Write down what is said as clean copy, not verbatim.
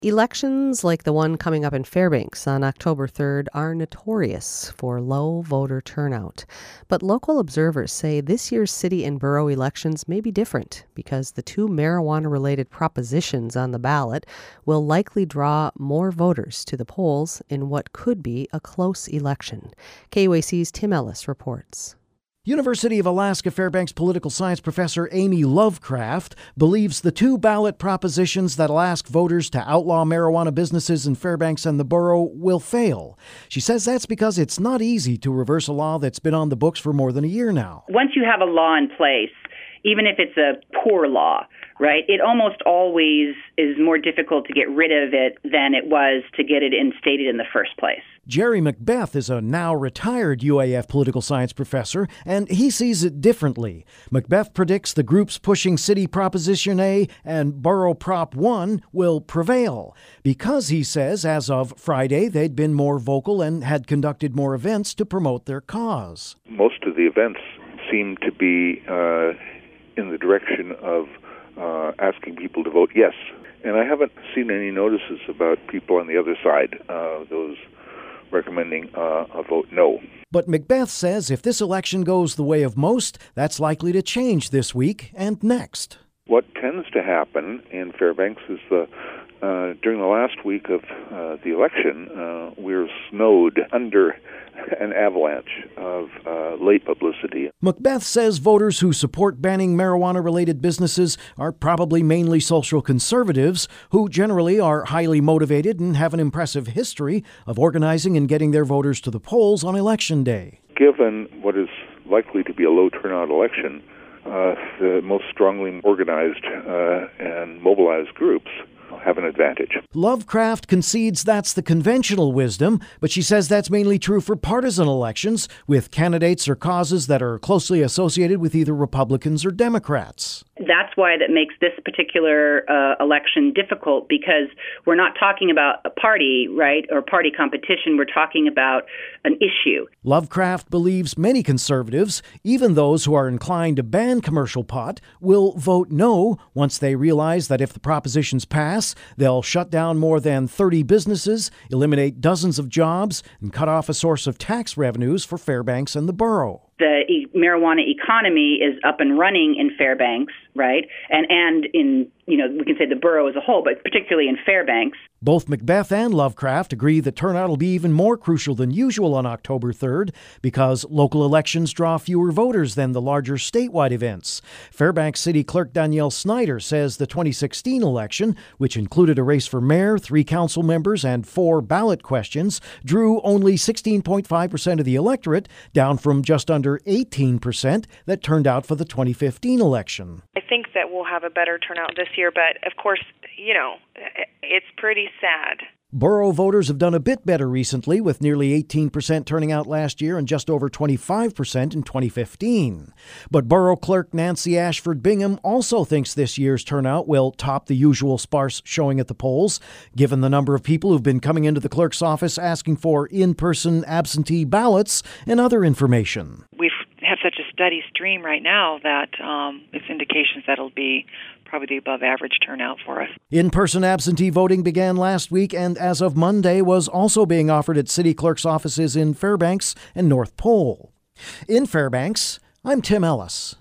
Elections like the one coming up in Fairbanks on October 3rd are notorious for low voter turnout. But local observers say this year's city and borough elections may be different because the two marijuana-related propositions on the ballot will likely draw more voters to the polls in what could be a close election. KUAC's Tim Ellis reports. University of Alaska Fairbanks political science professor Amy Lovecraft believes the two ballot propositions that'll ask voters to outlaw marijuana businesses in Fairbanks and the borough will fail. She says that's because it's not easy to reverse a law that's been on the books for more than a year now. Once you have a law in place, even if it's a poor law, right, it almost always is more difficult to get rid of it than it was to get it instated in the first place. Jerry Macbeth is a now retired UAF political science professor, and he sees it differently. Macbeth predicts the groups pushing City Proposition A and Borough Prop 1 will prevail because, he says, as of Friday, they'd been more vocal and had conducted more events to promote their cause. Most of the events seem to be in the direction of asking people to vote yes. And I haven't seen any notices about people on the other side, those recommending a vote no. But Macbeth says if this election goes the way of most, that's likely to change this week and next. What tends to happen in Fairbanks is during the last week of the election, we're snowed under an avalanche of late publicity. Macbeth says voters who support banning marijuana-related businesses are probably mainly social conservatives who generally are highly motivated and have an impressive history of organizing and getting their voters to the polls on Election Day. Given what is likely to be a low turnout election, the most strongly organized and mobilized groups have an advantage. Lovecraft concedes that's the conventional wisdom, but she says that's mainly true for partisan elections with candidates or causes that are closely associated with either Republicans or Democrats. That's why that makes this particular election difficult, because we're not talking about a party, right, or party competition. We're talking about an issue. Lovecraft believes many conservatives, even those who are inclined to ban commercial pot, will vote no once they realize that if the propositions pass, they'll shut down more than 30 businesses, eliminate dozens of jobs, and cut off a source of tax revenues for Fairbanks and the borough. The marijuana economy is up and running in Fairbanks, right? And in, we can say the borough as a whole, but particularly in Fairbanks. Both Macbeth and Lovecraft agree that turnout will be even more crucial than usual on October 3rd because local elections draw fewer voters than the larger statewide events. Fairbanks City Clerk Danielle Snyder says the 2016 election, which included a race for mayor, 3 council members, and 4 ballot questions, drew only 16.5% of the electorate, down from just under 18% that turned out for the 2015 election. I think that we'll have a better turnout this year, but of course, it's pretty sad. Borough voters have done a bit better recently, with nearly 18% turning out last year and just over 25% in 2015. But Borough Clerk Nancy Ashford Bingham also thinks this year's turnout will top the usual sparse showing at the polls, given the number of people who've been coming into the clerk's office asking for in-person absentee ballots and other information. We have such a steady stream right now that it's indications that it'll be probably the above average turnout for us. In-person absentee voting began last week and as of Monday was also being offered at city clerk's offices in Fairbanks and North Pole. In Fairbanks, I'm Tim Ellis.